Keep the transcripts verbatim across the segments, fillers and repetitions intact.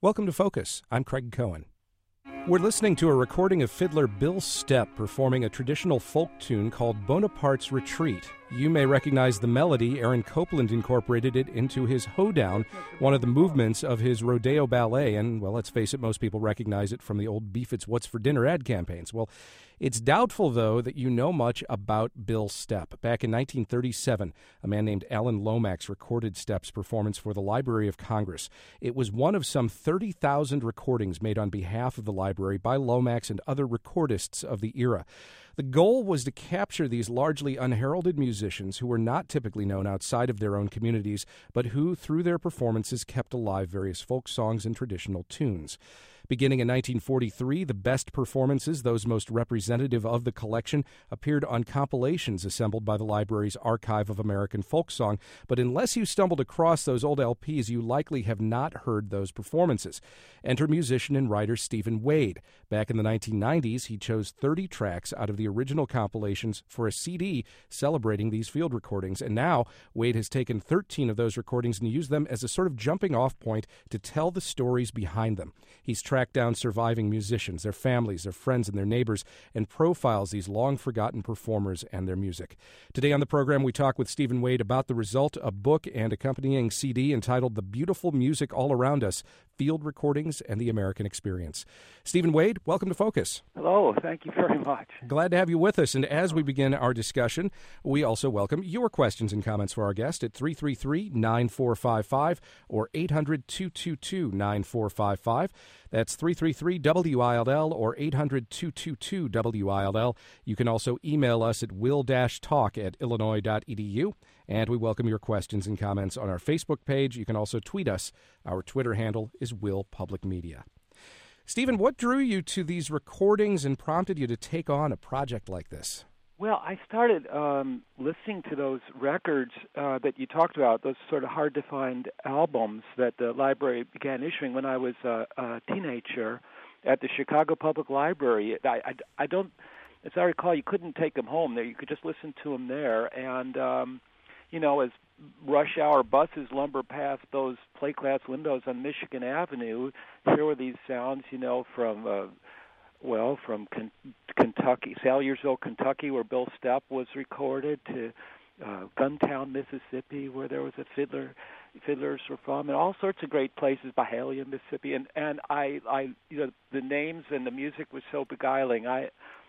Welcome to Focus. I'm Craig Cohen. We're listening to a recording of fiddler Bill Stepp performing a traditional folk tune called Bonaparte's Retreat. You may recognize the melody. Aaron Copland incorporated it into his Hoedown, one of the movements of his Rodeo Ballet, and, well, let's face it, most people recognize it from the old Beef It's What's for Dinner ad campaigns. Well, it's doubtful, though, that you know much about Bill Stepp. Back in nineteen thirty-seven, a man named Alan Lomax recorded Stepp's performance for the Library of Congress. It was one of some thirty thousand recordings made on behalf of the library by Lomax and other recordists of the era. The goal was to capture these largely unheralded musicians who were not typically known outside of their own communities, but who, through their performances, kept alive various folk songs and traditional tunes. Beginning in nineteen forty-three, the best performances, those most representative of the collection, appeared on compilations assembled by the library's Archive of American Folk Song. But unless you stumbled across those old L Ps, you likely have not heard those performances. Enter musician and writer Stephen Wade. Back in the nineteen nineties, he chose thirty tracks out of the original compilations for a C D celebrating these field recordings. And now, Wade has taken thirteen of those recordings and used them as a sort of jumping-off point to tell the stories behind them. He's tracked down surviving musicians, their families, their friends, and their neighbors, and profiles these long-forgotten performers and their music. Today on the program, we talk with Stephen Wade about the result, a book and accompanying C D entitled The Beautiful Music All Around Us, Field Recordings and the American Experience. Stephen Wade, welcome to Focus. Hello, thank you very much. Glad to have you with us. And as we begin our discussion, we also welcome your questions and comments for our guest at three three three, nine four five five or eight hundred, two two two, nine four five five. That's three three three W I L L or eight hundred, two two two, W I L L. You can also email us at will-talk at illinois dot e d u. And we welcome your questions and comments on our Facebook page. You can also tweet us. Our Twitter handle is Will Public Media. Stephen, what drew you to these recordings and prompted you to take on a project like this? Well, I started um, listening to those records uh, that you talked about, those sort of hard-to-find albums that the library began issuing when I was uh, a teenager at the Chicago Public Library. I, I, I don't, as I recall, you couldn't take them home there. You could just listen to them there. And, um, you know, as rush hour buses lumber past those plate glass windows on Michigan Avenue, here were these sounds, you know, from... Uh, Well, from Ken- Kentucky, Salyersville, Kentucky, where Bill Stepp was recorded, to uh, Guntown, Mississippi, where there was a fiddler, fiddlers were from, and all sorts of great places, Byhalia, Mississippi, and and I, I, you know, the names and the music was so beguiling. I,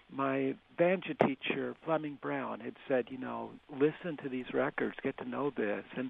my banjo teacher, Fleming Brown, had said, you know, listen to these records, get to know this, and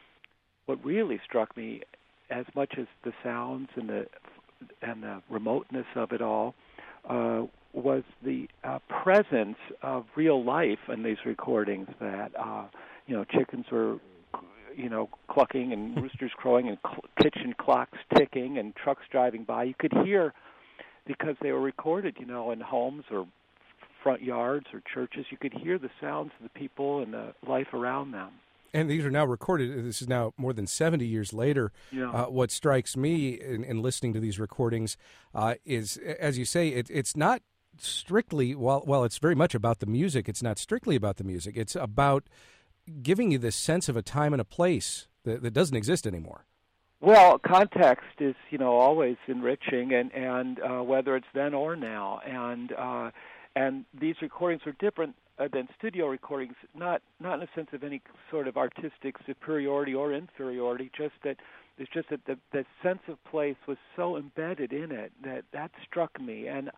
what really struck me, as much as the sounds and the and the remoteness of it all, Uh, was the uh, presence of real life in these recordings. That uh, you know, chickens were, you know, clucking and roosters crowing and cl- kitchen clocks ticking and trucks driving by. You could hear, because they were recorded, you know, in homes or front yards or churches. You could hear the sounds of the people and the life around them. And these are now recorded. This is now more than seventy years later. Yeah. Uh, what strikes me in, in listening to these recordings uh, is, as you say, it, it's not strictly, while, while it's very much about the music, it's not strictly about the music. It's about giving you this sense of a time and a place that, that doesn't exist anymore. Well, context is, you know, always enriching, and, and uh, whether it's then or now. And, uh, and these recordings are different Uh, than studio recordings, not not in a sense of any sort of artistic superiority or inferiority, just that it's just that the, the sense of place was so embedded in it that that struck me. And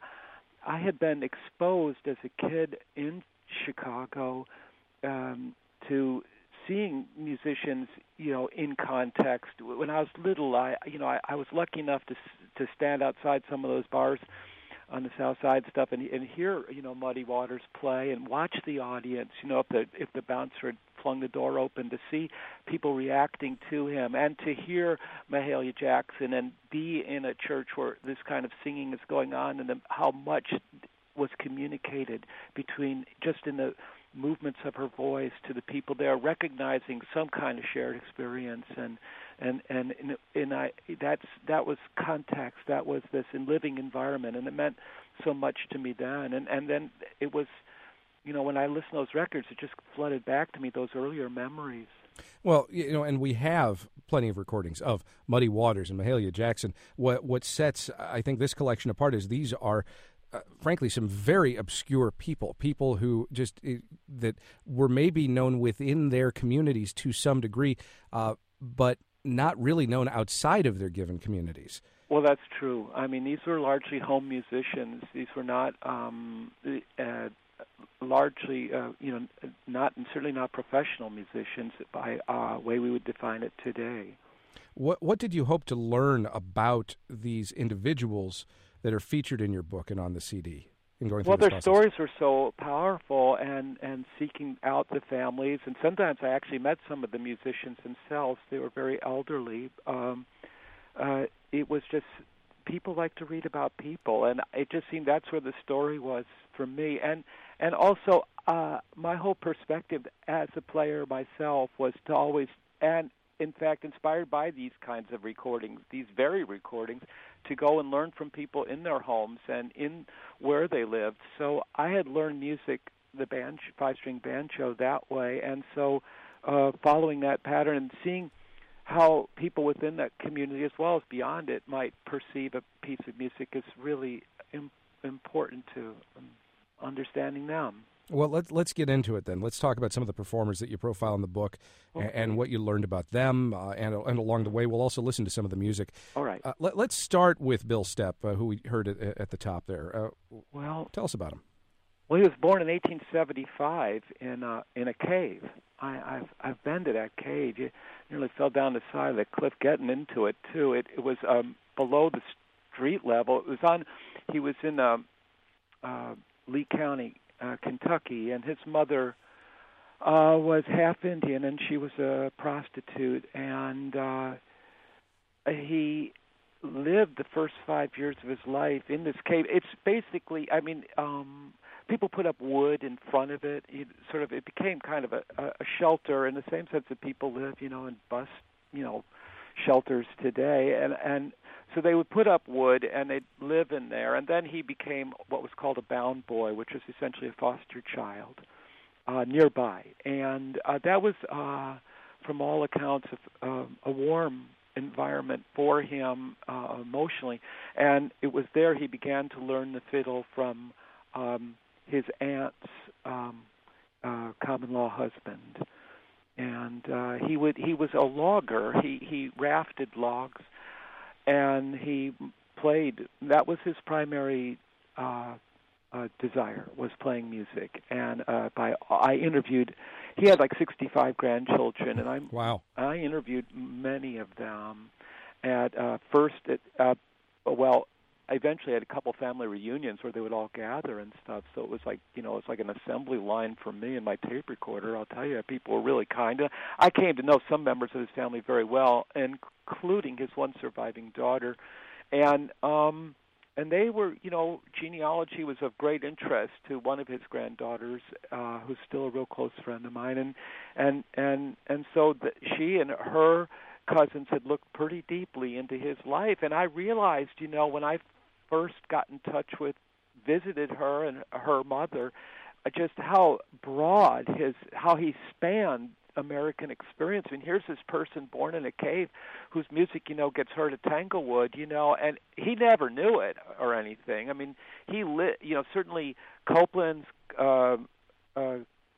I had been exposed as a kid in Chicago um, to seeing musicians, you know, in context. When I was little, I you know I, I was lucky enough to to stand outside some of those bars on the South Side stuff, and, and hear, you know, Muddy Waters play, and watch the audience, you know, if the if the bouncer had flung the door open, to see people reacting to him, and to hear Mahalia Jackson and be in a church where this kind of singing is going on, and the, how much was communicated between just in the movements of her voice to the people there, recognizing some kind of shared experience, and and and and, and I that's that was context, that was this in living environment, and it meant so much to me then. And and then it was, you know, when I listened to those records, it just flooded back to me those earlier memories. Well, you know, and we have plenty of recordings of Muddy Waters and Mahalia Jackson. What what sets, I think, this collection apart is these are, uh, frankly, some very obscure people, people who just uh, that were maybe known within their communities to some degree, uh, but not really known outside of their given communities. Well, that's true. I mean, these were largely home musicians. These were not um, uh, largely, uh, you know, not and certainly not professional musicians by uh, way we would define it today. What what did you hope to learn about these individuals that are featured in your book and on the C D? In going through well, this their process? stories were so powerful, and, and seeking out the families. And sometimes I actually met some of the musicians themselves. They were very elderly. Um, uh, it was just people like to read about people, and it just seemed that's where the story was for me. And and also uh, my whole perspective as a player myself was to always, and in fact inspired by these kinds of recordings, these very recordings, to go and learn from people in their homes and in where they lived. So I had learned music, the band, five-string banjo, that way, and so uh, following that pattern and seeing how people within that community as well as beyond it might perceive a piece of music is really im- important to um, understanding them. Well, let's let's get into it then. Let's talk about some of the performers that you profile in the book, okay, and, and what you learned about them, uh, and and along the way, we'll also listen to some of the music. All right. Uh, let, let's start with Bill Stepp, uh, who we heard at, at the top there. Uh, well, tell us about him. Well, he was born in eighteen seventy-five in uh, in a cave. I, I've I've been to that cave. You nearly fell down the side of the cliff getting into it too. It it was um, below the street level. It was on. He was in uh, uh, Lee County, Uh, Kentucky, and his mother uh, was half Indian, and she was a prostitute, and uh, he lived the first five years of his life in this cave. It's basically, I mean, um, people put up wood in front of it. It sort of, it became kind of a, a shelter in the same sense that people live, you know, in bus, you know, shelters today, and and so they would put up wood and they'd live in there. And then he became what was called a bound boy, which was essentially a foster child uh, nearby. And uh, that was, uh, from all accounts, of, uh, a warm environment for him uh, emotionally. And it was there he began to learn the fiddle from um, his aunt's um, uh, common-law husband. And uh, he would he was a logger. He he rafted logs, and he played. That was his primary uh, uh, desire, was playing music. And uh, by I interviewed, he had like sixty-five grandchildren, and I wow. I interviewed many of them. At uh, first, at, uh, well. I eventually had a couple family reunions where they would all gather and stuff. So it was like, you know, it's like an assembly line for me and my tape recorder. I'll tell you, people were really kind. I came to know some members of his family very well, including his one surviving daughter. And um, and they were, you know, genealogy was of great interest to one of his granddaughters, uh, who's still a real close friend of mine. And and and and so the, she and her cousins had looked pretty deeply into his life. And I realized, you know, when I first got in touch with, visited her and her mother, just how broad his, how he spanned American experience. I mean, here's this person born in a cave whose music, you know, gets heard at Tanglewood, you know, and he never knew it or anything. I mean, he lit, you know, certainly Copeland's uh, uh,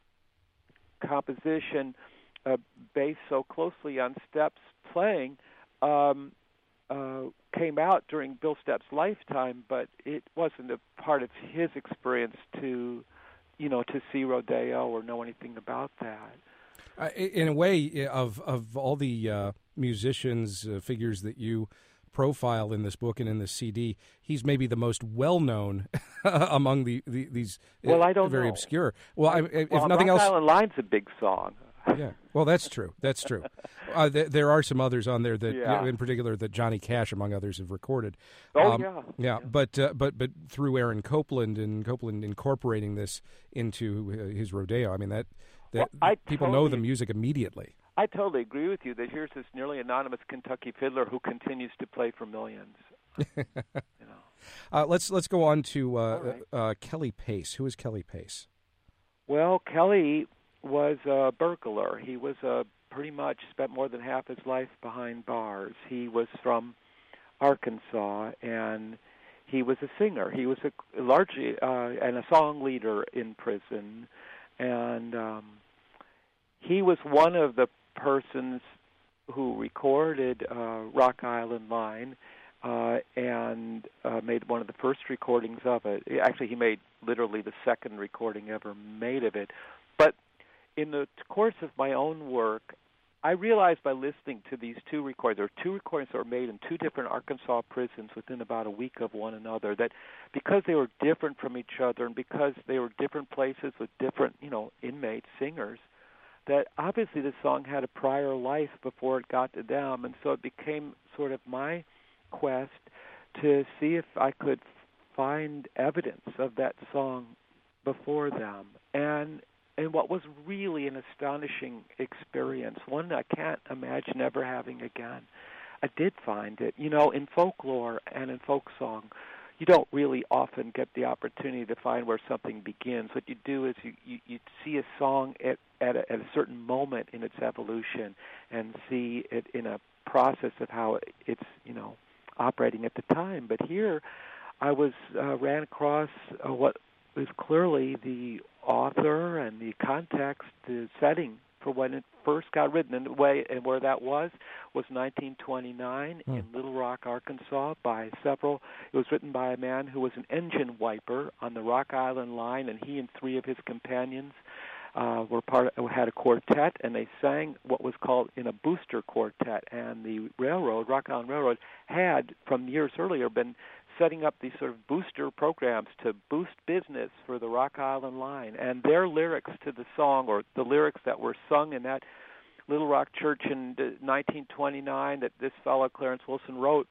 composition uh, based so closely on Stepp's playing, um, Uh, came out during Bill Stepp's lifetime, but it wasn't a part of his experience to, you know, to see rodeo or know anything about that. Uh, in a way, of of all the uh, musicians, uh, figures that you profile in this book and in this C D, he's maybe the most well-known among the, the these uh, well, I don't very know. obscure. Well, I, if well, nothing Rock else, Island Line's a big song. Yeah, well, that's true. That's true. Uh, th- there are some others on there that, yeah. you know, in particular, that Johnny Cash, among others, have recorded. Oh um, yeah. yeah, yeah. But uh, but but through Aaron Copland and Copeland incorporating this into uh, his rodeo, I mean that that well, people totally, know the music immediately. I totally agree with you that here's this nearly anonymous Kentucky fiddler who continues to play for millions. you know. Uh, let's let's go on to uh, right. uh, Kelly Pace. Who is Kelly Pace? Well, Kelly was a burglar. He was a pretty much spent more than half his life behind bars. He was from Arkansas, and he was a singer. He was a largely uh, and a song leader in prison, and um, he was one of the persons who recorded uh, Rock Island Line uh, and uh, made one of the first recordings of it. Actually, he made literally the second recording ever made of it. But in the course of my own work, I realized by listening to these two recordings, there were two recordings that were made in two different Arkansas prisons within about a week of one another, that because they were different from each other and because they were different places with different, you know, inmates, singers, that obviously the song had a prior life before it got to them. And so it became sort of my quest to see if I could find evidence of that song before them. And And what was really an astonishing experience, one I can't imagine ever having again, I did find it. You know, in folklore and in folk song, you don't really often get the opportunity to find where something begins. What you do is you, you, you see a song at, at, a, at a certain moment in its evolution and see it in a process of how it's, you know, operating at the time. But here I was uh, ran across uh, what was clearly the author and the context, the setting for when it first got written, and the way and where that was was nineteen twenty-nine mm. in Little Rock, Arkansas, by several. It was written by a man who was an engine wiper on the Rock Island Line, and he and three of his companions uh, were part of, had a quartet, and they sang what was called in a booster quartet. And the railroad, Rock Island Railroad, had from years earlier been setting up these sort of booster programs to boost business for the Rock Island Line. And their lyrics to the song, or the lyrics that were sung in that Little Rock church in nineteen twenty-nine that this fellow Clarence Wilson wrote,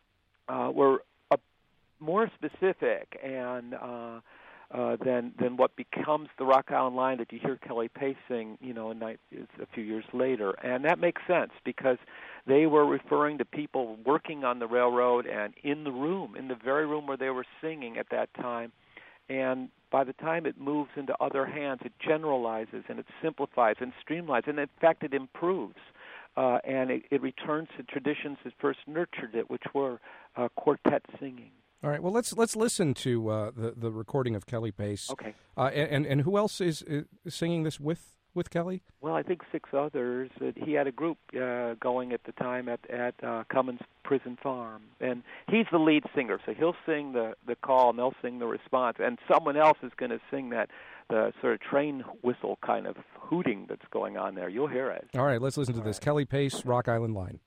uh, were uh, more specific and uh, uh, than than what becomes the Rock Island Line that you hear Kelly Pace sing, you know, in night, a few years later. And that makes sense because they were referring to people working on the railroad and in the room, in the very room where they were singing at that time. And by the time it moves into other hands, it generalizes and it simplifies and streamlines. And, in fact, it improves. Uh, and it, it returns to traditions that first nurtured it, which were uh, quartet singing. All right. Well, let's let's listen to uh, the the recording of Kelly Pace. Okay. Uh, and and who else is, is singing this with with Kelly? Well, I think six others. Uh, he had a group uh, going at the time at at uh, Cummins Prison Farm, and he's the lead singer. So he'll sing the the call, and they'll sing the response, and someone else is going to sing that the sort of train whistle kind of hooting that's going on there. You'll hear it. All right. Let's listen to All this. right. Kelly Pace, Rock Island Line.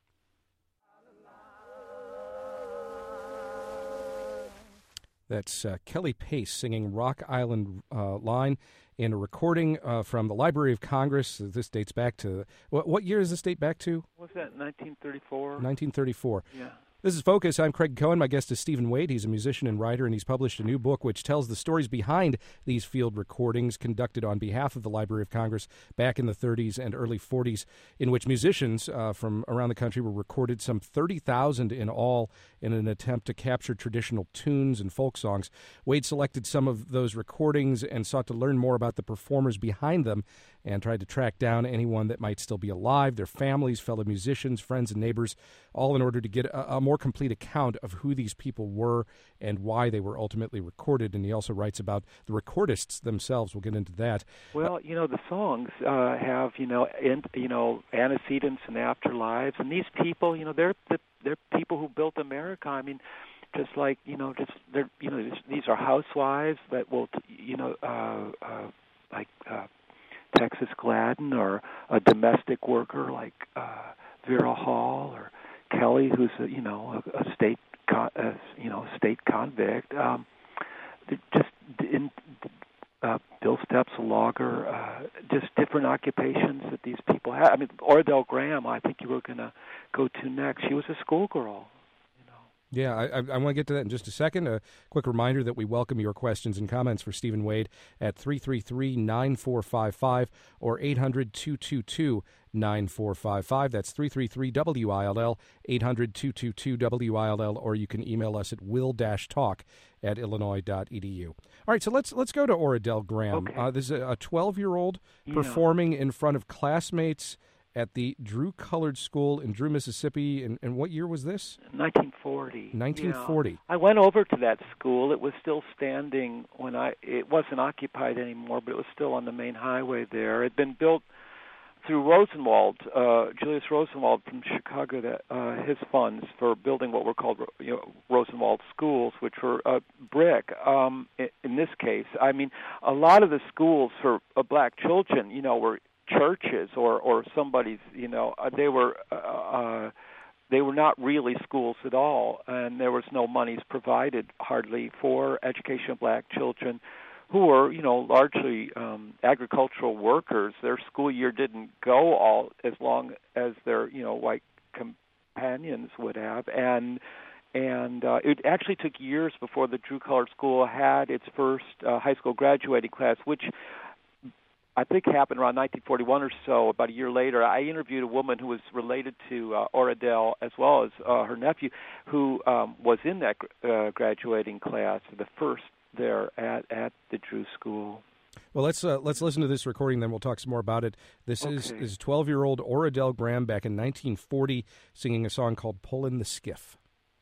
That's uh, Kelly Pace singing Rock Island uh, Line in a recording uh, from the Library of Congress. This dates back to, what, what year does this date back to? What's that, nineteen thirty-four? nineteen thirty-four. Yeah. This is Focus. I'm Craig Cohen. My guest is Stephen Wade. He's a musician and writer, and he's published a new book which tells the stories behind these field recordings conducted on behalf of the Library of Congress back in the thirties and early forties, in which musicians uh, from around the country were recorded, some thirty thousand in all, in an attempt to capture traditional tunes and folk songs. Wade selected some of those recordings and sought to learn more about the performers behind them and tried to track down anyone that might still be alive, their families, fellow musicians, friends, and neighbors, all in order to get a, a more complete account of who these people were and why they were ultimately recorded. And he also writes about the recordists themselves. We'll get into that. Well, you know, the songs uh, have, you know, in, you know, antecedents and afterlives, and these people, you know, they're the, they're people who built America. I mean, just like, you know, just they're, you know, these are housewives that will, you know, uh, uh, like. Uh, Texas Gladden, or a domestic worker like uh, Vera Hall, or Kelly, who's a, you know a, a state con- a, you know state convict. Um, just in uh, Bill Steps, a logger. Uh, just different occupations that these people have. I mean, Ordell Graham, I think you were going to go to next. She was a schoolgirl. Yeah, I, I want to get to that in just a second. A quick reminder that we welcome your questions and comments for Stephen Wade at three three three, nine four five five or eight hundred, two two two, nine four five five. That's three three three W I L L, eight hundred, two two two, W I L L, or you can email us at will-talk at illinois dot e d u. All right, so let's let's go to Ordell Graham. Okay. Uh, this is a twelve-year-old yeah. performing in front of classmates at the Drew Colored School in Drew, Mississippi. And, and what year was this? nineteen forty. nineteen forty. Yeah. I went over to that school. It was still standing when I. It wasn't occupied anymore, but it was still on the main highway there. It had been built through Rosenwald, uh, Julius Rosenwald from Chicago, that, uh, his funds for building what were called you know, Rosenwald schools, which were uh, brick. Um, in, in this case, I mean, a lot of the schools for uh, black children, you know, were churches or or somebody's, you know, uh, they were uh, uh, they were not really schools at all, and there was no monies provided hardly for education of black children who were, you know, largely um, agricultural workers. Their school year didn't go all as long as their, you know, white companions would have, and and uh, it actually took years before the Drew Colored School had its first uh, high school graduating class, which I think happened around nineteen forty-one or so. About a year later, I interviewed a woman who was related to uh, Oradell as well as uh, her nephew, who um, was in that uh, graduating class, the first there at, at the Drew School. Well, let's uh, let's listen to this recording, then we'll talk some more about it. This okay. is is twelve-year-old Oradell Graham back in nineteen forty, singing a song called "Pullin' the Skiff."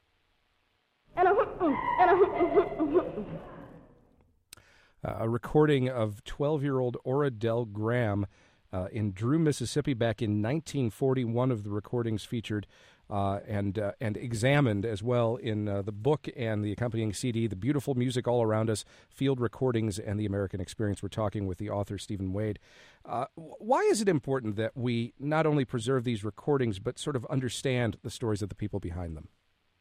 Uh, a recording of twelve-year-old Oradell Graham uh, in Drew, Mississippi, back in nineteen forty. One of the recordings featured uh, and uh, and examined as well in uh, the book and the accompanying C D, The Beautiful Music All Around Us, Field Recordings and the American Experience. We're talking with the author, Stephen Wade. Uh, why is it important that we not only preserve these recordings, but sort of understand the stories of the people behind them?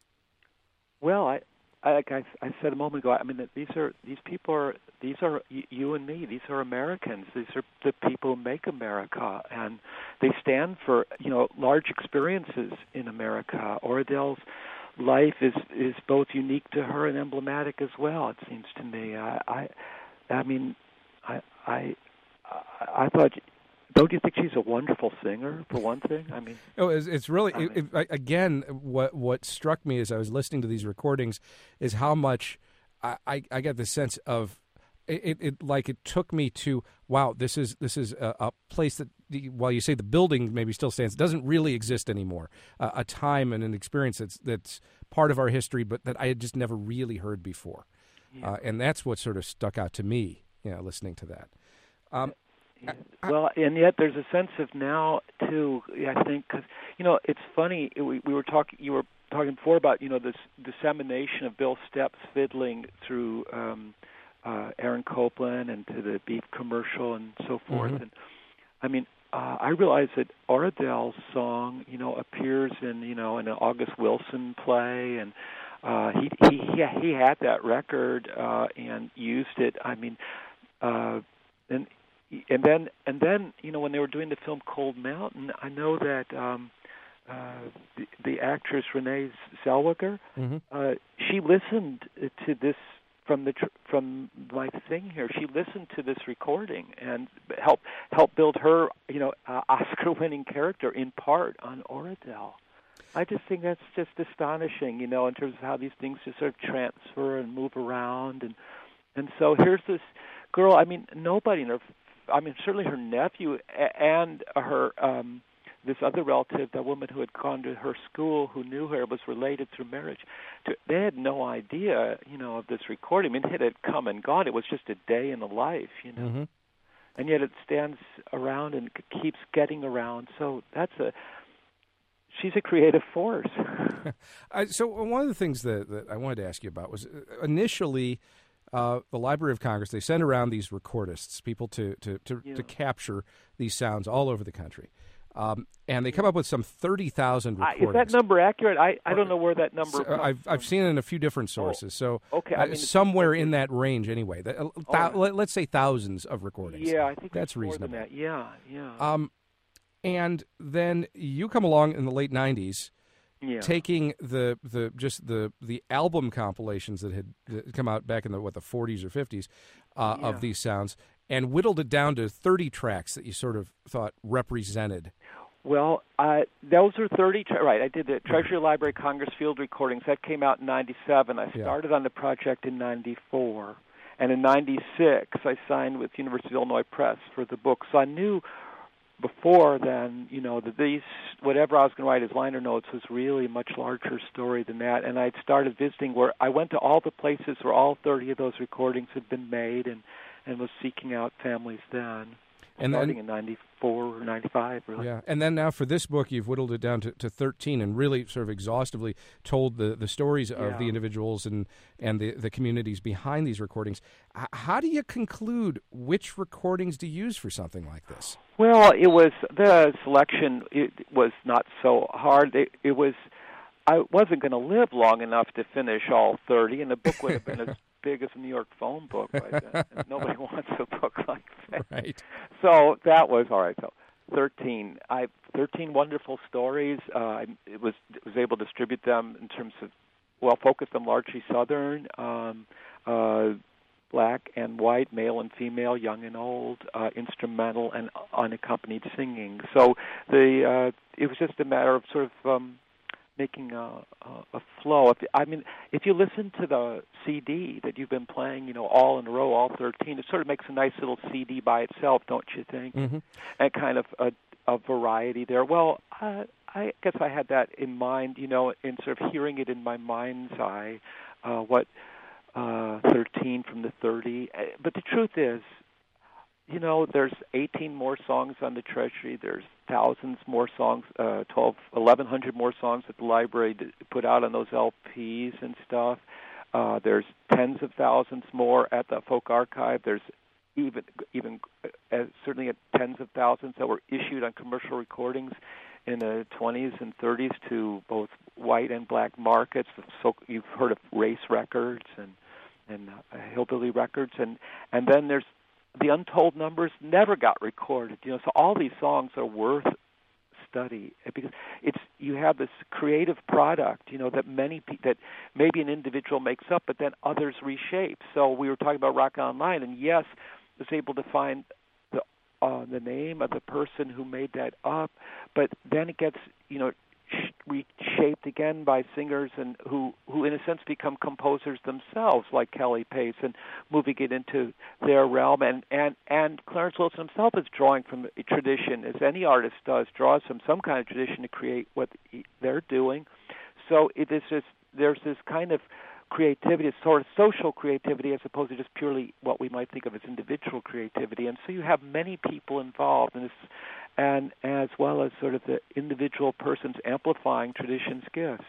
Well, I... I, like I, I said a moment ago, I mean, these are these people are these are you and me. These are Americans. These are the people who make America, and they stand for you know large experiences in America. Oradell's life is is both unique to her and emblematic as well. It seems to me. I I, I mean, I I I thought. Don't you think she's a wonderful singer, for one thing? I mean, oh, it's, it's really I mean, it, it, again. What what struck me as I was listening to these recordings is how much I, I, I get the sense of it, it. Like it took me to wow. This is this is a, a place that, the, while you say the building maybe still stands, doesn't really exist anymore. Uh, a time and an experience that's that's part of our history, but that I had just never really heard before, yeah. uh, and that's what sort of stuck out to me. You know, listening to that. Um, Yeah. Well, and yet there's a sense of now too. I think because you know it's funny. We, we were talking. You were talking before about you know this dissemination of Bill Stepp's fiddling through um, uh, Aaron Copland and to the beef commercial and so forth. Mm-hmm. And I mean, uh, I realize that Oradell's song, you know, appears in you know in an August Wilson play, and uh, he he he had that record uh, and used it. I mean, uh, and. And then, and then, you know, when they were doing the film Cold Mountain, I know that um, uh, the, the actress Renee Zellweger, mm-hmm. uh, she listened to this from the tr- from my thing here. She listened to this recording and helped help build her, you know, uh, Oscar-winning character in part on Oradell. I just think that's just astonishing, you know, in terms of how these things just sort of transfer and move around, and and so here's this girl. I mean, nobody in her I mean, certainly her nephew and her um, this other relative, the woman who had gone to her school, who knew her, was related through marriage. To, they had no idea, you know, of this recording. I mean, it had come and gone. It was just a day in the life, you know. Mm-hmm. And yet it stands around and keeps getting around. So that's a she's a creative force. uh, so one of the things that, that I wanted to ask you about was initially. Uh, the Library of Congress, they send around these recordists, people to to, to, yeah. to capture these sounds all over the country. Um, and they come up with some thirty thousand recordings. Uh, is that number accurate? I, I don't know where that number so, comes I've from. I've seen it in a few different sources. So okay. I mean, uh, somewhere in that range anyway. Th- oh, th- let, let's say thousands of recordings. Yeah, I think that's more reasonable. Than that. Yeah, yeah. Um, and then you come along in the late nineties. Yeah. Taking the, the just the, the album compilations that had come out back in the what the forties or fifties uh, yeah. of these sounds and whittled it down to thirty tracks that you sort of thought represented. Well, uh, those are thirty. Tra- right, I did the Treasury Library Congress Field Recordings. That came out in ninety-seven. I started yeah. on the project in ninety-four, and in ninety-six I signed with University of Illinois Press for the book. So I knew before then, you know, that these, whatever I was going to write as liner notes was really a much larger story than that. And I'd started visiting where I went to all the places where all thirty of those recordings had been made, and, and was seeking out families then. And starting then, in ninety-four or ninety-five, really. Yeah, and then now for this book, you've whittled it down to, to thirteen and really sort of exhaustively told the, the stories yeah. of the individuals and, and the, the communities behind these recordings. H- how do you conclude which recordings to use for something like this? Well, it was, the selection it was not so hard. It, it was, I wasn't going to live long enough to finish all thirty, and the book would have been as big as a New York phone book by then. Nobody wants a book like that. Right. So that was all right. So thirteen, I thirteen wonderful stories. Uh, I it was was able to distribute them in terms of, well, focused on largely Southern, um, uh, black and white, male and female, young and old, uh, instrumental and unaccompanied singing. So the uh, it was just a matter of sort of um, making a, a, a flow. If, I mean, if you listen to the C D that you've been playing, you know, all in a row, all thirteen, it sort of makes a nice little C D by itself, don't you think? Mm-hmm. And kind of a, a variety there. Well, uh, I guess I had that in mind, you know, in sort of hearing it in my mind's eye, uh, what uh, thirteen from the thirty. But the truth is, you know, there's eighteen more songs on the Treasury. There's thousands more songs, uh, twelve, eleven hundred more songs that the library put out on those L Ps and stuff. Uh, there's tens of thousands more at the Folk Archive. There's even, even uh, certainly at tens of thousands that were issued on commercial recordings in the twenties and thirties to both white and black markets. So you've heard of race records and and uh, hillbilly records, and and then there's the untold numbers never got recorded. You know, so all these songs are worth study because it's you have this creative product, you know, that many pe- that maybe an individual makes up, but then others reshape. So we were talking about Rock Online, and yes, I was able to find the uh, the name of the person who made that up, but then it gets, you know, reshaped again by singers and who, who in a sense become composers themselves, like Kelly Pace, and moving it into their realm. And, and, and Clarence Wilson himself is drawing from a tradition, as any artist does, draws from some kind of tradition to create what he, they're doing. So it is just, there's this kind of creativity, it's sort of social creativity as opposed to just purely what we might think of as individual creativity. And so you have many people involved in this, and as well as sort of the individual persons amplifying tradition's gifts.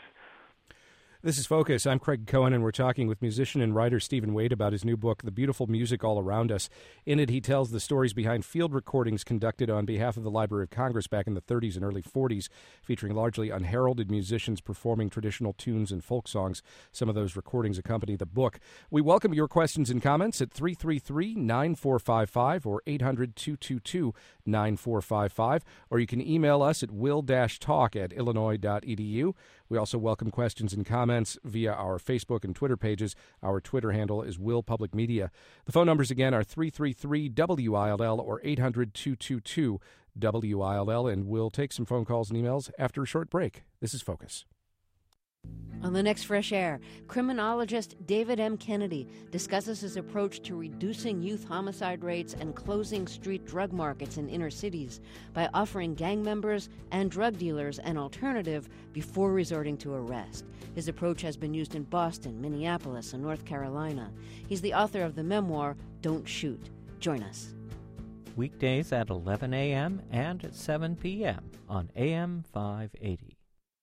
This is Focus. I'm Craig Cohen, and we're talking with musician and writer Stephen Wade about his new book, The Beautiful Music All Around Us. In it, he tells the stories behind field recordings conducted on behalf of the Library of Congress back in the thirties and early forties, featuring largely unheralded musicians performing traditional tunes and folk songs. Some of those recordings accompany the book. We welcome your questions and comments at three three three, nine four five five or eight hundred, two two two, nine four five five, or you can email us at will dash talk at illinois dot e d u. We also welcome questions and comments via our Facebook and Twitter pages. Our Twitter handle is Will Public Media. The phone numbers again are three three three, W I L L or eight hundred, two two two, W I L L, and we'll take some phone calls and emails after a short break. This is Focus. On the next Fresh Air, criminologist David M. Kennedy discusses his approach to reducing youth homicide rates and closing street drug markets in inner cities by offering gang members and drug dealers an alternative before resorting to arrest. His approach has been used in Boston, Minneapolis, and North Carolina. He's the author of the memoir, Don't Shoot. Join us. Weekdays at eleven a.m. and at seven p.m. on A M five eighty.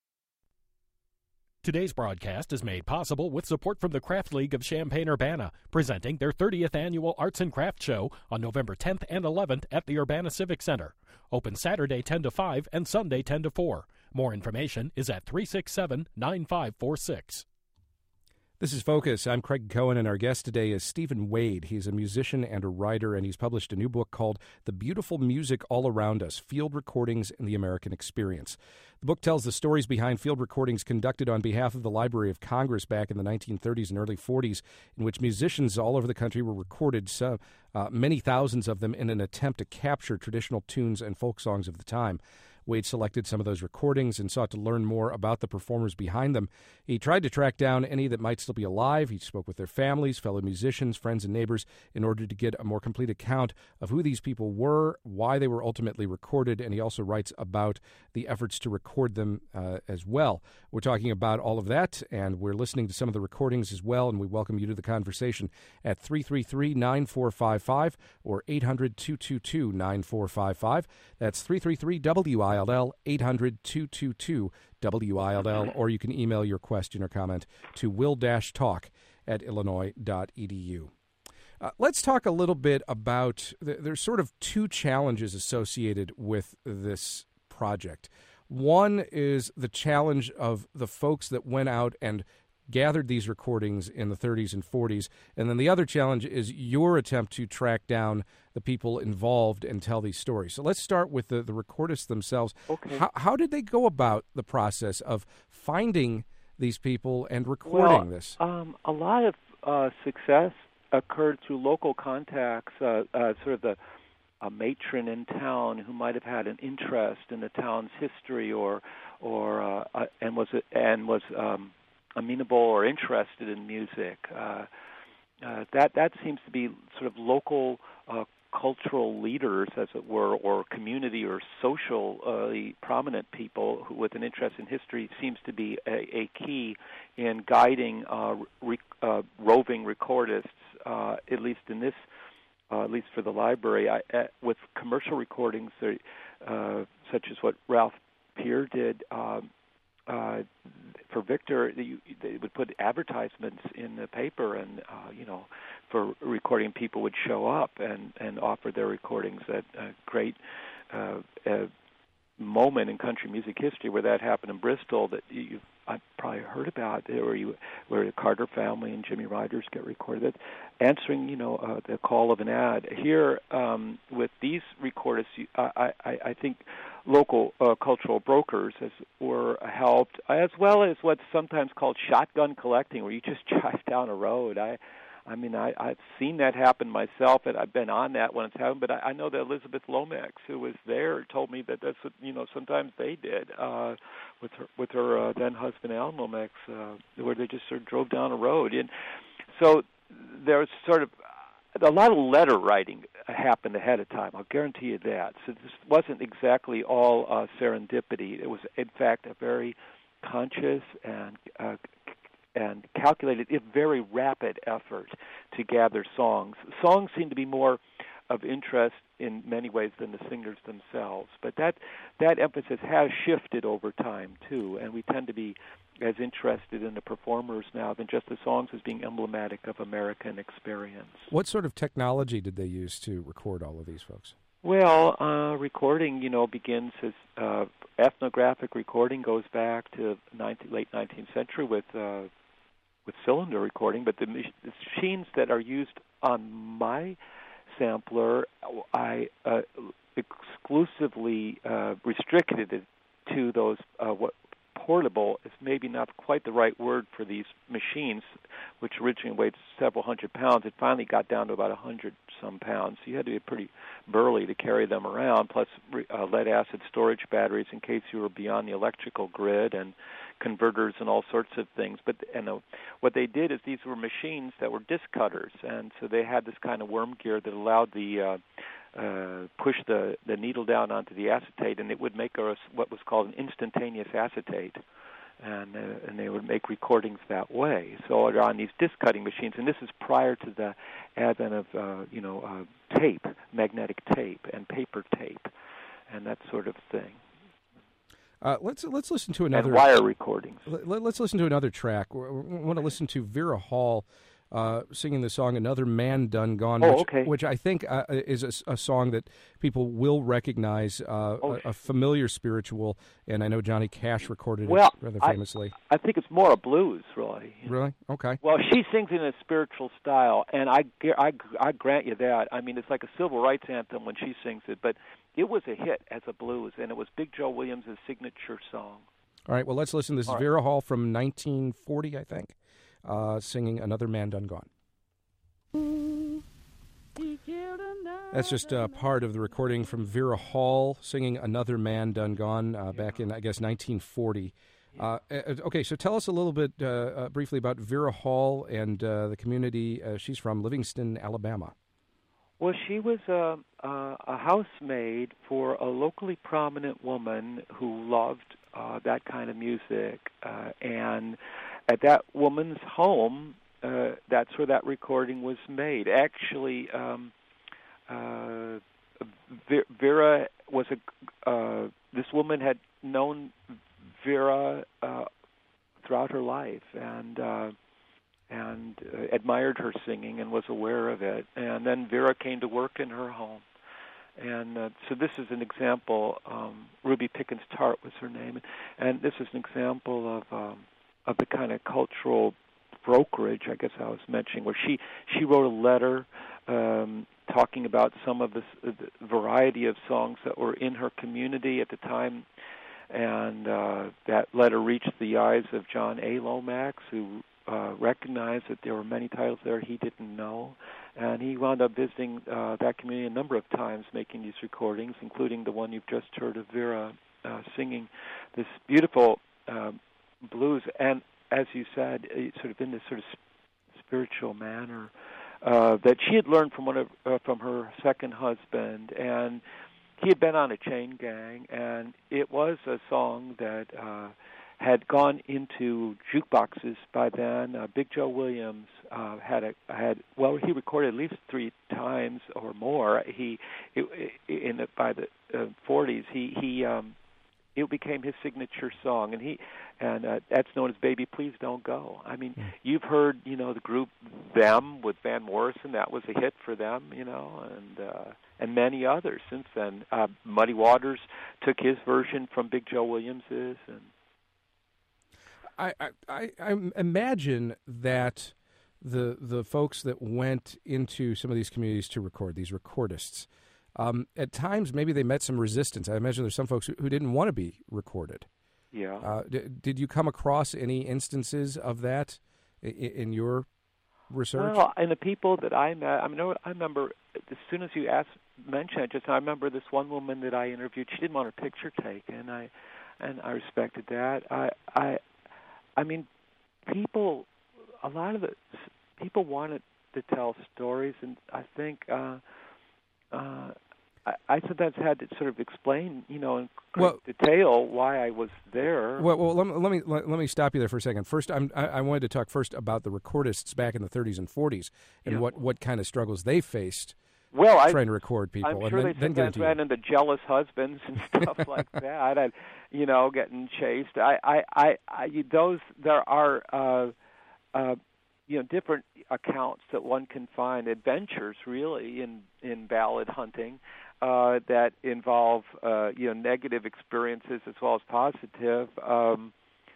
Today's broadcast is made possible with support from the Craft League of Champaign-Urbana, presenting their thirtieth Annual Arts and Crafts Show on November tenth and eleventh at the Urbana Civic Center. Open Saturday ten to five and Sunday ten to four. More information is at three six seven, nine five four six. This is Focus. I'm Craig Cohen, and our guest today is Stephen Wade. He's a musician and a writer, and he's published a new book called The Beautiful Music All Around Us, Field Recordings and the American Experience. The book tells the stories behind field recordings conducted on behalf of the Library of Congress back in the nineteen thirties and early forties, in which musicians all over the country were recorded, so, uh, many thousands of them, in an attempt to capture traditional tunes and folk songs of the time. Wade selected some of those recordings and sought to learn more about the performers behind them. He tried to track down any that might still be alive. He spoke with their families, fellow musicians, friends, and neighbors in order to get a more complete account of who these people were, why they were ultimately recorded, and he also writes about the efforts to record them uh, as well. We're talking about all of that, and we're listening to some of the recordings as well, and we welcome you to the conversation at three three three, nine four five five or eight hundred, two two two, nine four five five. That's three three three W I L L, eight hundred, two two two, W I L L, or you can email your question or comment to will-talk at illinois dot e d u. Uh, let's talk a little bit about, the, there's sort of two challenges associated with this project. One is the challenge of the folks that went out and gathered these recordings in the thirties and forties, and then the other challenge is your attempt to track down the people involved and tell these stories. So let's start with the, the recordists themselves. Okay. How, how did they go about the process of finding these people and recording well, this? Um, a lot of uh, success occurred through local contacts, uh, uh, sort of the a matron in town who might have had an interest in the town's history, or or uh, uh, and was and was um, amenable or interested in music. Uh, uh, that that seems to be sort of local uh, cultural leaders, as it were, or community or socially prominent people who, with an interest in history, seems to be a, a key in guiding uh, re, uh, roving recordists, uh, at least in this. Uh, at least for the library, I, uh, with commercial recordings, uh, such as what Ralph Peer did um, uh, for Victor, they, they would put advertisements in the paper, and uh, you know, for recording, people would show up and, and offer their recordings at a great uh, uh, moment in country music history where that happened in Bristol that you I've probably heard about, where you where the Carter family and Jimmy Riders get recorded. That's answering, you know, uh, the call of an ad. Here, um, with these recordists, you, I, I, I think local uh, cultural brokers as were helped, as well as what's sometimes called shotgun collecting, where you just drive down a road. I, I mean, I, I've seen that happen myself, and I've been on that when it's happened. But I, I know that Elizabeth Lomax, who was there, told me that that's what, you know, sometimes they did uh, with her with her uh, then husband Alan Lomax, uh, where they just sort of drove down a road. And so there was sort of a lot of letter writing happened ahead of time. I'll guarantee you that. So this wasn't exactly all uh, serendipity. It was, in fact, a very conscious and uh, and calculated, if very rapid effort to gather songs. Songs seem to be more of interest in many ways than the singers themselves, but that that emphasis has shifted over time too, and we tend to be as interested in the performers now than just the songs as being emblematic of American experience. What sort of technology did they use to record all of these folks? Well, uh, recording, you know, begins as uh, ethnographic recording goes back to nineteenth, late nineteenth century with uh, with cylinder recording, but the, mach- the machines that are used on my sampler, I uh, exclusively uh, restricted it to those uh, what portable is maybe not quite the right word for these machines, which originally weighed several hundred pounds. It finally got down to about a hundred some pounds. So you had to be pretty burly to carry them around, plus uh, lead-acid storage batteries in case you were beyond the electrical grid, and converters and all sorts of things. But and uh, what they did is these were machines that were disc cutters, and so they had this kind of worm gear that allowed the uh, uh, push the, the needle down onto the acetate, and it would make a, what was called an instantaneous acetate. And uh, and they would make recordings that way. So they're on these disc cutting machines, and this is prior to the advent of uh, you know uh, tape, magnetic tape, and paper tape, and that sort of thing. Uh, let's let's listen to another and wire recordings. Let, let's listen to another track. We, we want to listen to Vera Hall uh, singing the song "Another Man Done Gone," oh, which, okay. which I think uh, is a, a song that people will recognize, uh, oh, a, a familiar spiritual, and I know Johnny Cash recorded well, it rather famously. I, I think it's more a blues, really. Really? Okay. Well, she sings in a spiritual style, and I, I, I grant you that. I mean, it's like a civil rights anthem when she sings it, but it was a hit as a blues, and it was Big Joe Williams' signature song. All right, well, let's listen. This is All Vera right. Hall from nineteen forty, I think, uh, singing "Another Man Done Gone." Did you That's just uh, part of the recording from Vera Hall singing Another Man Done Gone uh, back in, I guess, nineteen forty. Uh, okay, so tell us a little bit uh, uh, briefly about Vera Hall and uh, the community uh, she's from, Livingston, Alabama. Well, she was a, a, a housemaid for a locally prominent woman who loved uh, that kind of music. Uh, and at that woman's home, uh, that's where that recording was made. Actually, um, uh, Vera was a, uh, this woman had known Vera uh, throughout her life, and uh, and uh, admired her singing and was aware of it. And then Vera came to work in her home. And uh, so this is an example. Um, Ruby Pickens Tart was her name. And this is an example of um, of the kind of cultural brokerage, I guess I was mentioning, where she, she wrote a letter um, talking about some of the, the variety of songs that were in her community at the time. And uh, that letter reached the eyes of John A. Lomax, who Uh, recognized that there were many titles there he didn't know, and he wound up visiting uh, that community a number of times, making these recordings, including the one you've just heard of Vera uh, singing this beautiful uh, blues, and as you said, it sort of in this sort of sp- spiritual manner uh, that she had learned from one of uh, from her second husband, and he had been on a chain gang, and it was a song that Uh, had gone into jukeboxes by then. Uh, Big Joe Williams uh, had a had well, he recorded at least three times or more. He it, in the, by the uh, forties, he he um, it became his signature song, and he and uh, that's known as "Baby Please Don't Go." I mean, mm. you've heard you know the group Them with Van Morrison. That was a hit for them, you know, and uh, and many others since then. Uh, Muddy Waters took his version from Big Joe Williams's, and I, I, I imagine that the the folks that went into some of these communities to record, these recordists, um, at times maybe they met some resistance. I imagine there's some folks who, who didn't want to be recorded. Yeah. Uh, d- did you come across any instances of that in, in your research? Well, and the people that I met, I mean, I remember as soon as you asked, mentioned it, just I remember this one woman that I interviewed. She didn't want her picture taken, and I and I respected that. I I. I mean, people, a lot of the people wanted to tell stories, and I think uh, uh, I, I sometimes had to sort of explain, you know, in great well, detail why I was there. Well, well let, me, let me let, let me stop you there for a second. First, I'm, I, I wanted to talk first about the recordists back in the thirties and forties and yeah. what, what kind of struggles they faced. Well, I, trying to record people. I'm and sure then, they then sometimes get ran into jealous husbands and stuff like that. And, you know, getting chased. I, I, I, I those there are, uh, uh, you know, different accounts that one can find, adventures really in in ballad hunting uh, that involve uh, you know negative experiences as well as positive. Um,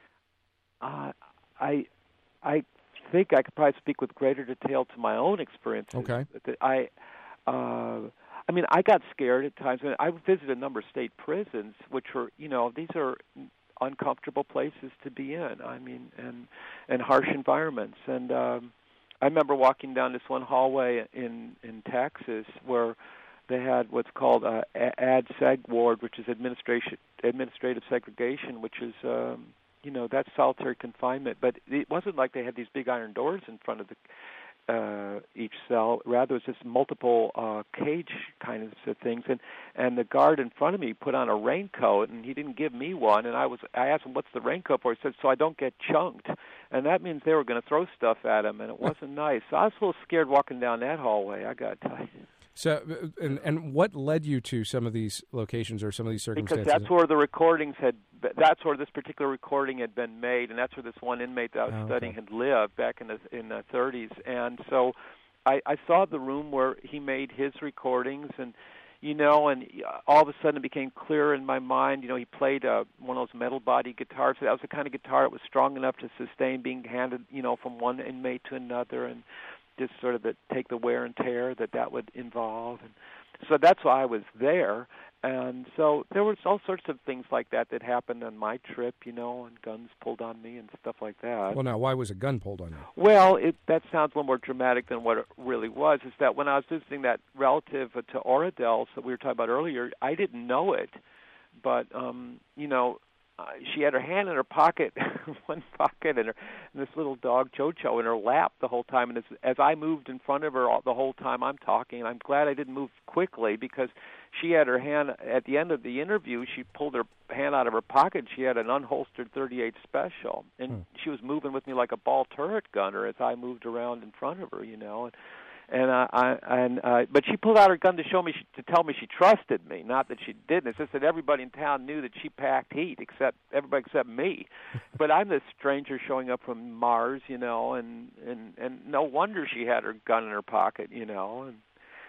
uh, I, I think I could probably speak with greater detail to my own experiences. Okay. I. Uh, I mean, I got scared at times. I visited a number of state prisons, which were, you know, these are uncomfortable places to be in. I mean, and and harsh environments. And um, I remember walking down this one hallway in in Texas where they had what's called a ad seg ward, which is administration administrative segregation, which is um, you know that's solitary confinement. But it wasn't like they had these big iron doors in front of the. Uh, each cell. Rather, it was just multiple uh, cage kinds of things, and and the guard in front of me put on a raincoat, and he didn't give me one. And I was, I asked him, "What's the raincoat for?" He said, "So I don't get chunked." And that means they were going to throw stuff at him, and it wasn't nice. So I was a little scared walking down that hallway. I got to tell you. So, and and what led you to some of these locations or some of these circumstances? Because that's where the recordings had. That's where this particular recording had been made, and that's where this one inmate that I was oh, studying okay. had lived back in the in the thirties. And so, I, I saw the room where he made his recordings, and you know, and all of a sudden it became clear in my mind. You know, he played a, one of those metal body guitars. So that was the kind of guitar that was strong enough to sustain being handed, you know, from one inmate to another, and just sort of the, take the wear and tear that that would involve. And so that's why I was there. And so there was all sorts of things like that that happened on my trip, you know, and guns pulled on me and stuff like that. Well, now, why was a gun pulled on you? Well, it, that sounds a little more dramatic than what it really was, is that when I was visiting that relative to Oradell that we were talking about earlier, I didn't know it, but, um, you know, uh, she had her hand in her pocket, one pocket, and, her, and this little dog, Jojo, in her lap the whole time. And as, as I moved in front of her all, the whole time I'm talking, and I'm glad I didn't move quickly because she had her hand, at the end of the interview, she pulled her hand out of her pocket. She had an unholstered thirty-eight Special, and hmm. she was moving with me like a ball turret gunner as I moved around in front of her, you know. And, and uh, I and uh, but she pulled out her gun to show me, she, to tell me she trusted me, not that she didn't. It's just that everybody in town knew that she packed heat, except everybody except me. But I'm this stranger showing up from Mars, you know, and and and no wonder she had her gun in her pocket, you know. And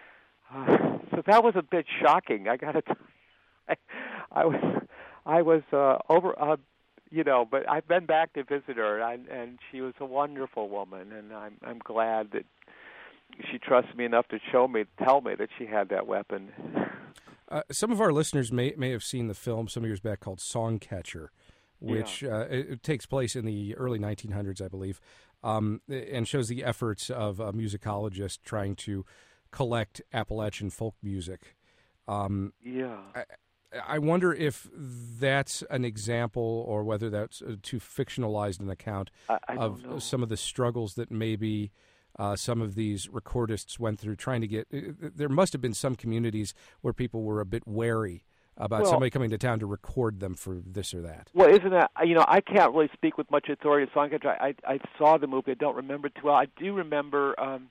uh, so that was a bit shocking. I got to tell you, I, I was I was uh, over. Uh, You know, but I've been back to visit her, and, and she was a wonderful woman, and I'm I'm glad that she trusted me enough to show me, tell me that she had that weapon. Uh, some of our listeners may may have seen the film some years back called Songcatcher, which yeah. uh, it, it takes place in the early nineteen hundreds, I believe, um, and shows the efforts of a musicologist trying to collect Appalachian folk music. Um, yeah. I, I wonder if that's an example or whether that's too fictionalized an account I, I of don't know. some of the struggles that maybe uh, some of these recordists went through trying to get... There must have been some communities where people were a bit wary about well, somebody coming to town to record them for this or that. Well, isn't that... You know, I can't really speak with much authority to Songcatcher. I, I, I saw the movie. I don't remember it too well. I do remember... Um,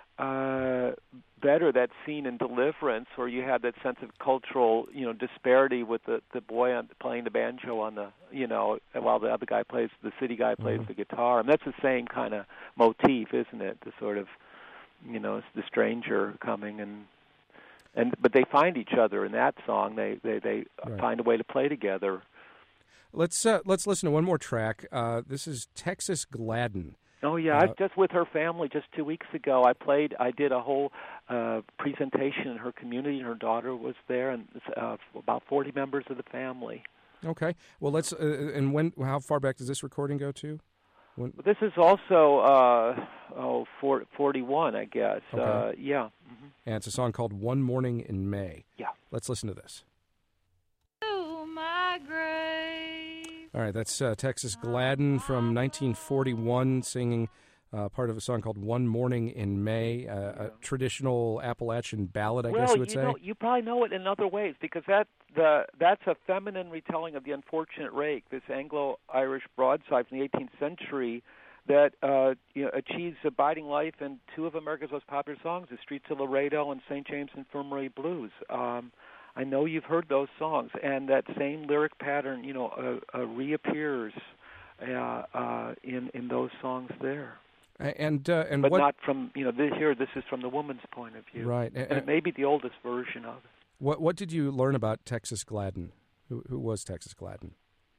uh, better that scene in Deliverance where you had that sense of cultural, you know, disparity with the the boy on, playing the banjo on the, you know, while the other guy plays, the city guy plays mm-hmm. the guitar. And that's the same kind of motif, isn't it? The sort of, you know, it's the stranger coming and and but they find each other in that song. They they they right. find a way to play together. Let's uh, let's listen to one more track. Uh, this is Texas Gladden. Oh yeah, uh, I was just with her family just two weeks ago. I played. I did a whole uh, presentation in her community, and her daughter was there, and uh, about forty members of the family. Okay. Well, let's. Uh, and when? How far back does this recording go to? When? This is also uh, oh for, forty-one, I guess. Okay. Uh, yeah. Mm-hmm. And it's a song called "One Morning in May." Yeah. Let's listen to this. To my grave. All right, that's uh, Texas Gladden from nineteen forty-one singing uh, part of a song called One Morning in May, uh, yeah. a traditional Appalachian ballad, I well, guess you would you say. Know, you probably know it in other ways because that the that's a feminine retelling of The Unfortunate Rake, this Anglo-Irish broadside from the eighteenth century that uh, you know, achieves abiding life in two of America's most popular songs, The Streets of Laredo and Saint James Infirmary Blues. Um, I know you've heard those songs, and that same lyric pattern, you know, uh, uh, reappears uh, uh, in in those songs there. And uh, and but what, not from you know this, here. This is from the woman's point of view, right? And, and it may be the oldest version of it. What what did you learn about Texas Gladden? Who who was Texas Gladden?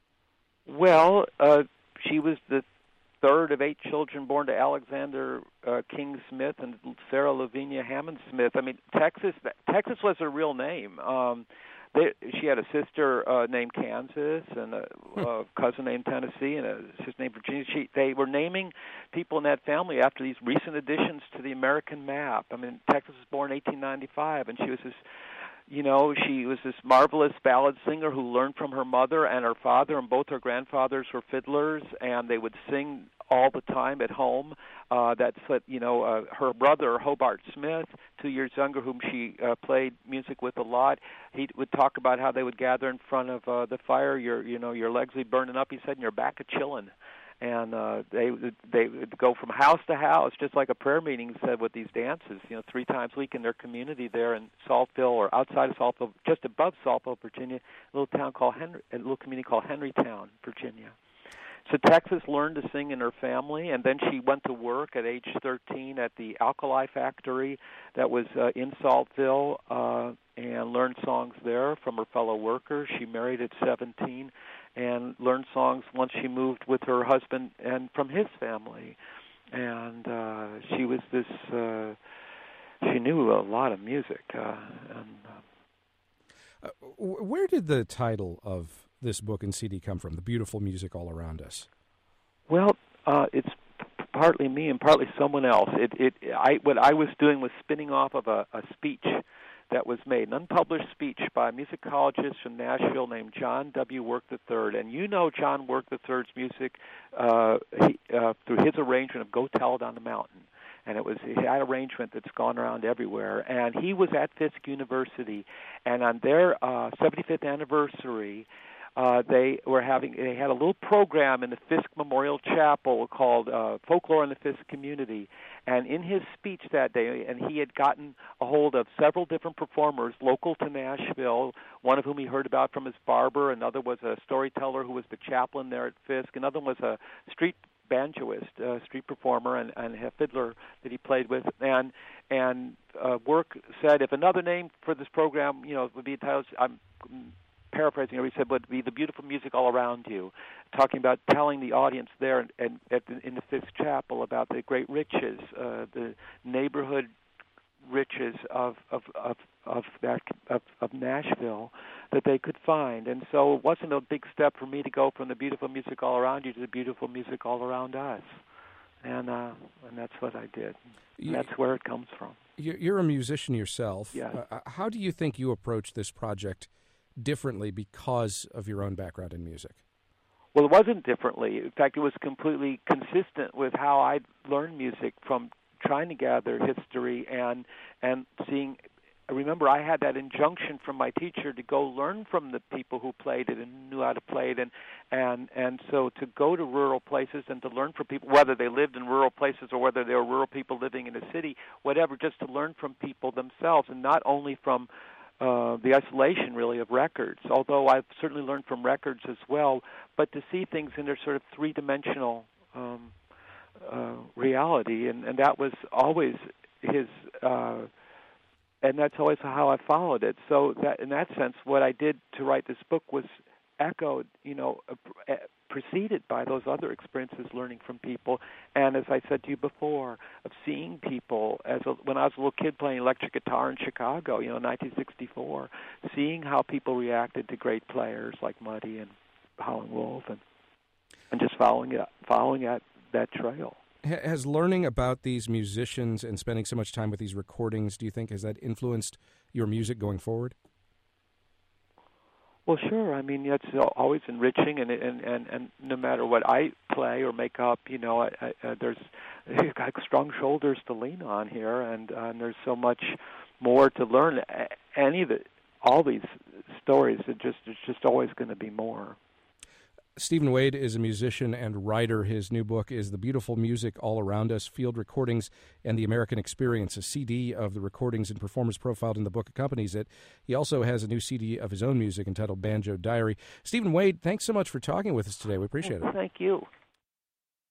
Well, uh, she was the third of eight children born to Alexander uh, King Smith and Sarah Lavinia Hammond Smith. I mean, Texas Texas was her real name. Um, they, she had a sister uh, named Kansas and a, a cousin named Tennessee and a sister named Virginia. She, they were naming people in that family after these recent additions to the American map. I mean, Texas was born in eighteen ninety-five, and she was this... You know, she was this marvelous ballad singer who learned from her mother and her father, and both her grandfathers were fiddlers, and they would sing all the time at home. Uh, that's what, you know, uh, her brother, Hobart Smith, two years younger, whom she uh, played music with a lot, he would talk about how they would gather in front of uh, the fire. Your, you know, your legs would be burning up, he said, and your back a chillin'. And uh, they they would go from house to house, just like a prayer meeting said, with these dances. You know, three times a week in their community there in Saltville or outside of Saltville, just above Saltville, Virginia, a little town called Henry, a little community called Henrytown, Virginia. So Texas learned to sing in her family, and then she went to work at age thirteen at the Alkali factory that was uh, in Saltville, uh, and learned songs there from her fellow workers. She married at seventeen. And learned songs once she moved with her husband and from his family. And uh, she was this, uh, she knew a lot of music. Uh, and, uh, where did the title of this book and C D come from, The Beautiful Music All Around Us? Well, uh, it's p- partly me and partly someone else. It, it, I, what I was doing was spinning off of a, a speech that was made, an unpublished speech by a musicologist from Nashville named John W. Work the Third. And you know John Work the Third's music uh, he, uh, through his arrangement of Go Tell It on the Mountain. And it was that arrangement that's gone around everywhere. And he was at Fisk University, and on their uh, seventy-fifth anniversary, uh, they were having they had a little program in the Fisk Memorial Chapel called uh, Folklore in the Fisk Community. And in his speech that day, and he had gotten a hold of several different performers local to Nashville, one of whom he heard about from his barber, another was a storyteller who was the chaplain there at Fisk, another was a street banjoist, uh, street performer, and, and a fiddler that he played with, and and uh, Work said if another name for this program, you know, would be entitled, I'm paraphrasing here, he said, would be The Beautiful Music All Around You, talking about telling the audience there and, and at the, in the Fisk Chapel about the great riches, uh, the neighborhood riches of of of of that of, of Nashville that they could find. And so it wasn't a big step for me to go from the beautiful music all around you to the beautiful music all around us. And uh, and that's what I did. You, that's where it comes from. You're a musician yourself. Yeah. Uh, how do you think you approach this project differently because of your own background in music? Well, it wasn't differently. In fact, it was completely consistent with how I learned music from trying to gather history and and seeing. Remember, I had that injunction from my teacher to go learn from the people who played it and knew how to play it, and and and so to go to rural places and to learn from people, whether they lived in rural places or whether they were rural people living in a city, whatever, just to learn from people themselves, and not only from uh, the isolation, really, of records, although I've certainly learned from records as well, but to see things in their sort of three-dimensional um, uh, reality, and, and that was always his... Uh, And that's always how I followed it. So that, in that sense, what I did to write this book was echoed, you know, uh, preceded by those other experiences, learning from people. And as I said to you before, of seeing people, as a, when I was a little kid playing electric guitar in Chicago, you know, nineteen sixty-four, seeing how people reacted to great players like Muddy and Howlin' Wolf, and and just following it, following at that trail. Has learning about these musicians and spending so much time with these recordings, do you think, has that influenced your music going forward? Well, sure. I mean, it's always enriching, and and, and, and no matter what I play or make up, you know, I, I, there's you've got strong shoulders to lean on here, and, uh, and there's so much more to learn. Any of the, all these stories, it just it's just always going to be more. Stephen Wade is a musician and writer. His new book is The Beautiful Music All Around Us, Field Recordings and the American Experience. A C D of the recordings and performers profiled in the book accompanies it. He also has a new C D of his own music entitled Banjo Diary. Stephen Wade, thanks so much for talking with us today. We appreciate it. Thank you.